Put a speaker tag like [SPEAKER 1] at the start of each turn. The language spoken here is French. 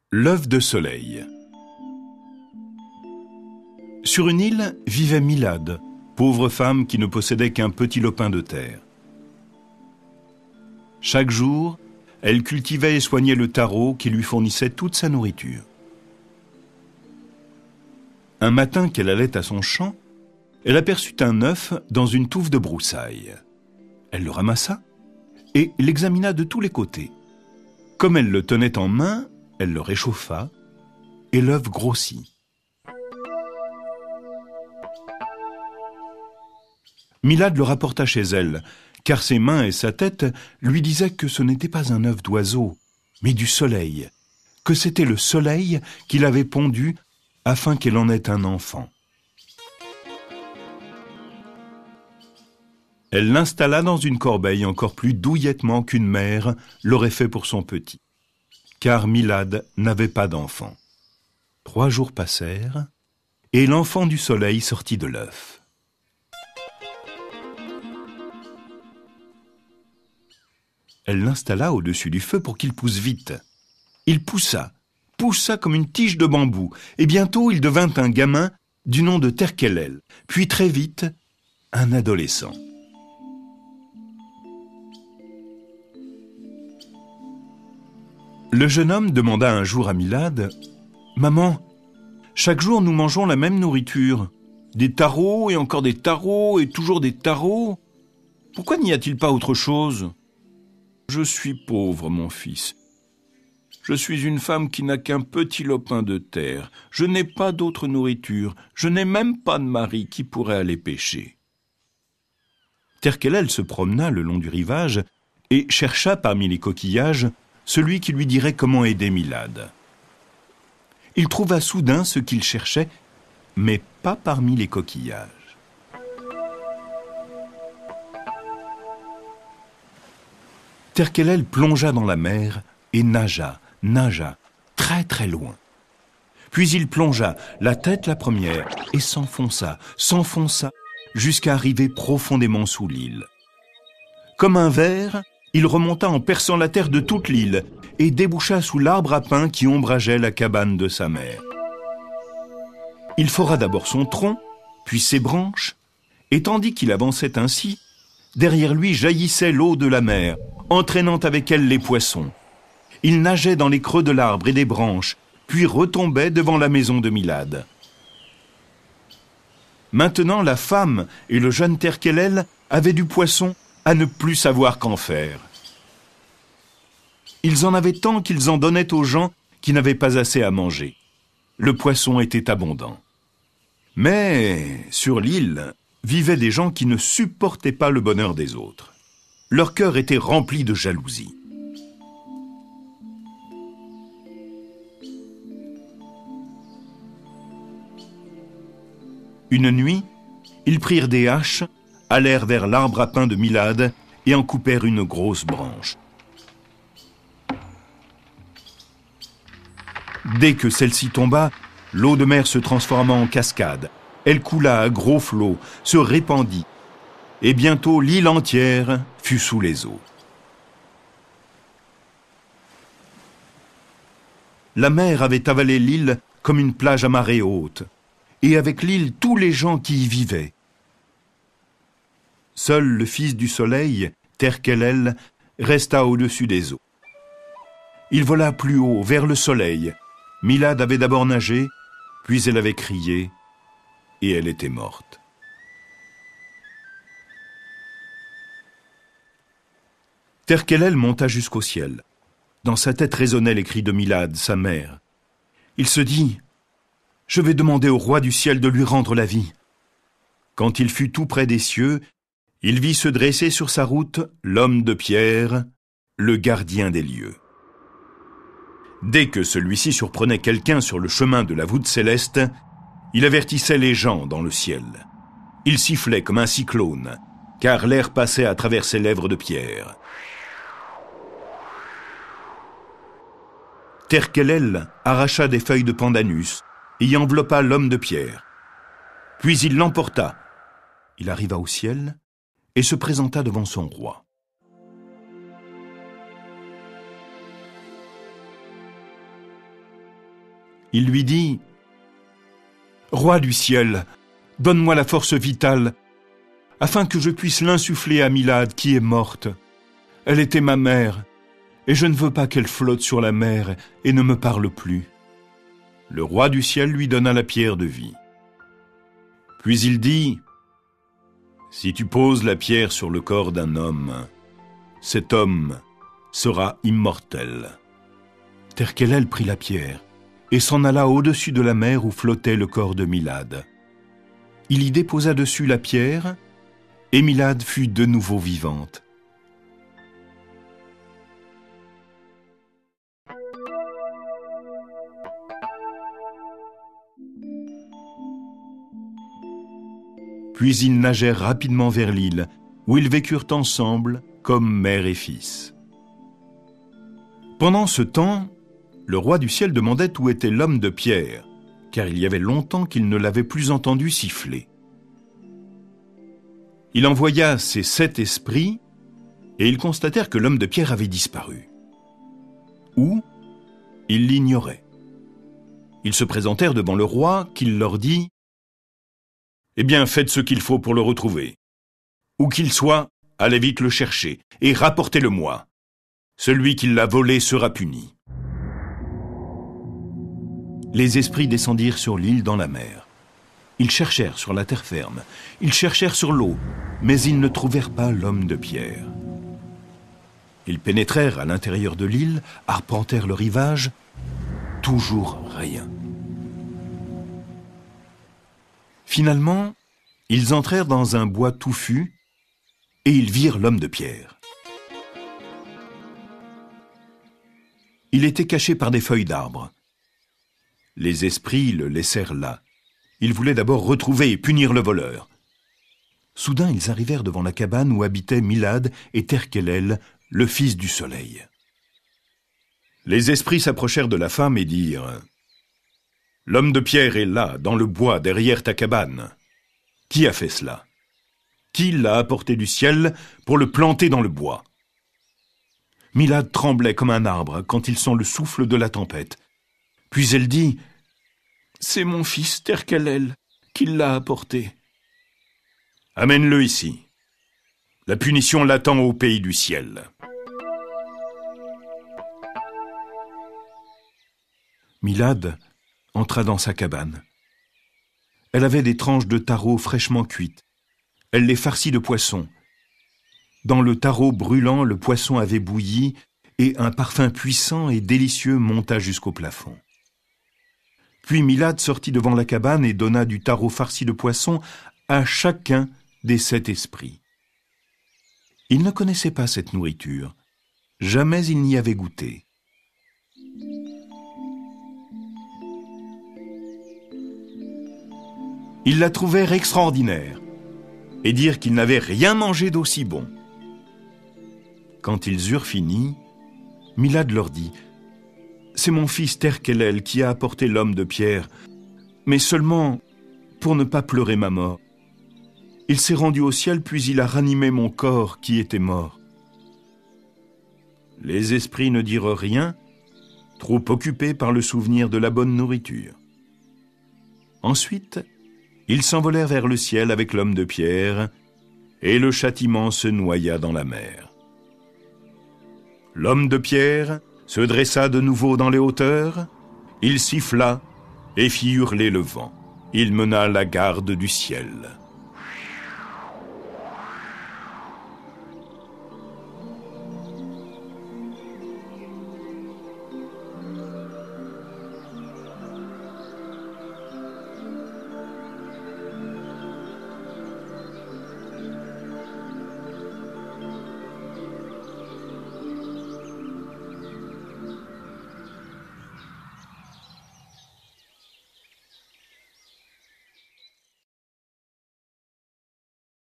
[SPEAKER 1] L'œuf de soleil. Sur une île vivait Milad, pauvre femme qui ne possédait qu'un petit lopin de terre. Chaque jour, elle cultivait et soignait le taro qui lui fournissait toute sa nourriture. Un matin qu'elle allait à son champ, elle aperçut un œuf dans une touffe de broussailles. Elle le ramassa et l'examina de tous les côtés. Comme elle le tenait en main, elle le réchauffa et l'œuf grossit. Milad le rapporta chez elle, car ses mains et sa tête lui disaient que ce n'était pas un œuf d'oiseau, mais du soleil, que c'était le soleil qui l'avait pondu afin qu'elle en ait un enfant. Elle l'installa dans une corbeille encore plus douillettement qu'une mère l'aurait fait pour son petit, car Milad n'avait pas d'enfant. 3 jours passèrent, et l'enfant du soleil sortit de l'œuf. Elle l'installa au-dessus du feu pour qu'il pousse vite. Il poussa comme une tige de bambou, et bientôt il devint un gamin du nom de Terkelel, puis très vite, un adolescent. Le jeune homme demanda un jour à Milad, « Maman, chaque jour nous mangeons la même nourriture, des taros et encore des taros et toujours des taros. Pourquoi n'y a-t-il pas autre chose ? Je suis pauvre, mon fils. Je suis une femme qui n'a qu'un petit lopin de terre. Je n'ai pas d'autre nourriture. Je n'ai même pas de mari qui pourrait aller pêcher. » Terkelel se promena le long du rivage et chercha parmi les coquillages celui qui lui dirait comment aider Milad. Il trouva soudain ce qu'il cherchait, mais pas parmi les coquillages. Terkelel plongea dans la mer et nagea, très très loin. Puis il plongea, la tête la première, et s'enfonça, jusqu'à arriver profondément sous l'île. Comme un ver, il remonta en perçant la terre de toute l'île et déboucha sous l'arbre à pin qui ombrageait la cabane de sa mère. Il fora d'abord son tronc, puis ses branches, et tandis qu'il avançait ainsi, derrière lui jaillissait l'eau de la mer, entraînant avec elle les poissons. Il nageait dans les creux de l'arbre et des branches, puis retombait devant la maison de Milad. Maintenant, la femme et le jeune Terkelel avaient du poisson à ne plus savoir qu'en faire. Ils en avaient tant qu'ils en donnaient aux gens qui n'avaient pas assez à manger. Le poisson était abondant. Mais sur l'île vivaient des gens qui ne supportaient pas le bonheur des autres. Leur cœur était rempli de jalousie. Une nuit, ils prirent des haches, allèrent vers l'arbre à pin de Milad et en coupèrent une grosse branche. Dès que celle-ci tomba, l'eau de mer se transforma en cascade. Elle coula à gros flots, se répandit, et bientôt l'île entière fut sous les eaux. La mer avait avalé l'île comme une plage à marée haute, et avec l'île tous les gens qui y vivaient. Seul le fils du soleil, Terkelel, resta au-dessus des eaux. Il vola plus haut, vers le soleil. Milad avait d'abord nagé, puis elle avait crié, et elle était morte. Terkelel monta jusqu'au ciel. Dans sa tête résonnaient les cris de Milad, sa mère. Il se dit, « Je vais demander au roi du ciel de lui rendre la vie. » Quand il fut tout près des cieux, il vit se dresser sur sa route l'homme de pierre, le gardien des lieux. Dès que celui-ci surprenait quelqu'un sur le chemin de la voûte céleste, il avertissait les gens dans le ciel. Il sifflait comme un cyclone, car l'air passait à travers ses lèvres de pierre. Terkelel arracha des feuilles de pandanus et y enveloppa l'homme de pierre. Puis il l'emporta. Il arriva au ciel et se présenta devant son roi. Il lui dit « Roi du ciel, donne-moi la force vitale, afin que je puisse l'insuffler à Milad qui est morte. Elle était ma mère, et je ne veux pas qu'elle flotte sur la mer et ne me parle plus. » Le roi du ciel lui donna la pierre de vie. Puis il dit « Si tu poses la pierre sur le corps d'un homme, cet homme sera immortel. » Terkelel prit la pierre et s'en alla au-dessus de la mer où flottait le corps de Milad. Il y déposa dessus la pierre, et Milad fut de nouveau vivante. Puis ils nagèrent rapidement vers l'île, où ils vécurent ensemble comme mère et fils. Pendant ce temps, le roi du ciel demandait où était l'homme de pierre, car il y avait longtemps qu'il ne l'avait plus entendu siffler. Il envoya ses 7 esprits, et ils constatèrent que l'homme de pierre avait disparu. Où? Ils l'ignoraient. Ils se présentèrent devant le roi, qui leur dit « Eh bien, faites ce qu'il faut pour le retrouver. Où qu'il soit, allez vite le chercher, et rapportez-le-moi. Celui qui l'a volé sera puni. » Les esprits descendirent sur l'île dans la mer. Ils cherchèrent sur la terre ferme, ils cherchèrent sur l'eau, mais ils ne trouvèrent pas l'homme de pierre. Ils pénétrèrent à l'intérieur de l'île, arpentèrent le rivage, toujours rien. Finalement, ils entrèrent dans un bois touffu et ils virent l'homme de pierre. Il était caché par des feuilles d'arbre. Les esprits le laissèrent là. Ils voulaient d'abord retrouver et punir le voleur. Soudain, ils arrivèrent devant la cabane où habitaient Milad et Terkelel, le fils du soleil. Les esprits s'approchèrent de la femme et dirent « L'homme de pierre est là, dans le bois, derrière ta cabane. Qui a fait cela? Qui l'a apporté du ciel pour le planter dans le bois ?» Milad tremblait comme un arbre quand il sent le souffle de la tempête. Puis elle dit « C'est mon fils Terkelel qui l'a apporté. » « Amène-le ici. La punition l'attend au pays du ciel. » Milad entra dans sa cabane. Elle avait des tranches de taro fraîchement cuites. Elle les farcit de poisson. Dans le taro brûlant, le poisson avait bouilli et un parfum puissant et délicieux monta jusqu'au plafond. Puis Milad sortit devant la cabane et donna du taro farci de poisson à chacun des 7 esprits. Ils ne connaissaient pas cette nourriture. Jamais ils n'y avaient goûté. Ils la trouvèrent extraordinaire et dirent qu'ils n'avaient rien mangé d'aussi bon. Quand ils eurent fini, Milad leur dit « C'est mon fils Terkelel qui a apporté l'homme de pierre, mais seulement pour ne pas pleurer ma mort. Il s'est rendu au ciel, puis il a ranimé mon corps qui était mort. » Les esprits ne dirent rien, trop occupés par le souvenir de la bonne nourriture. Ensuite, ils s'envolèrent vers le ciel avec l'homme de pierre, et le châtiment se noya dans la mer. L'homme de pierre se dressa de nouveau dans les hauteurs, il siffla et fit hurler le vent. Il mena la garde du ciel.